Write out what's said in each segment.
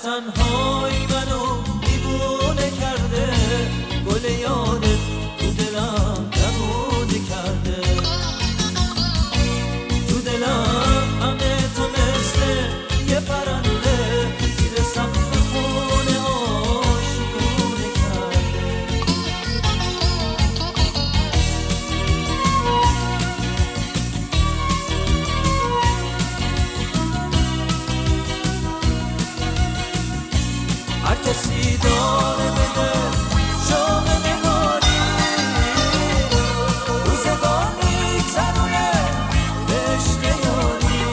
تنهایی منو دیوونه کرده، گل یادت تو دلم جوونه کرده، تو دلم همه تو مثل یه پرنده زیر سقف خونه آشیونه کرده. هر کسی داره بده شام نهاری، روزگار میگذرونه به عشق یاری،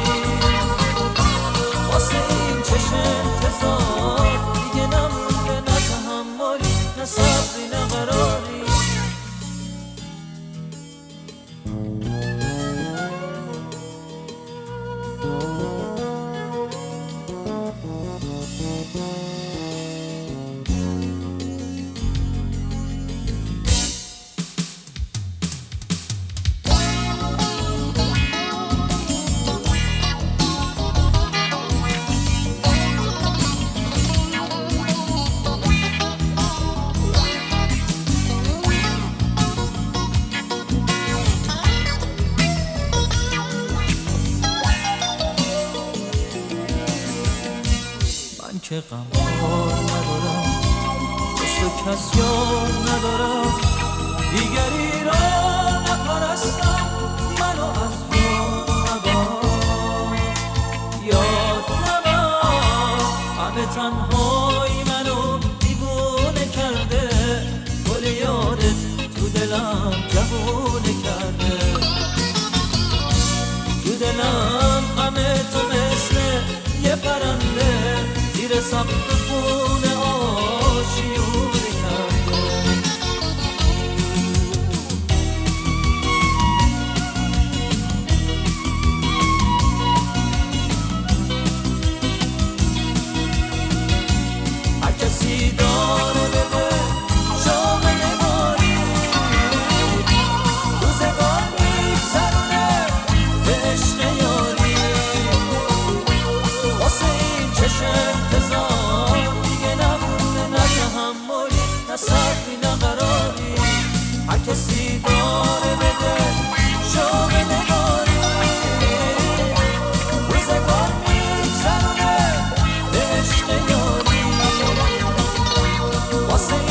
واسه این چشم انتظار دیگه نمونده، نه تحملی نه صبری نه قراری. من که غمخوار ندارم، جز تو کس یار ندارم، دیگری را نپرستم، منو از یاد نبر، یاد نبر. همه تنهایی منو دیوونه کرده، گل یادت تو دلم جوونه کرده، تو دلم همه تو مثل یه پرنده زیر سقف خونه آشیونه کرده. هر کسی داره بده شام نهاری، روزگار میگذرونه به عشق یاری، واسه این چشم انتظار دیگه نمونده، نه تحملی نه صبری نه قراری. هر کسی داره بده شام نهاری، روزگار میگذرونه به عشق یاری، واسه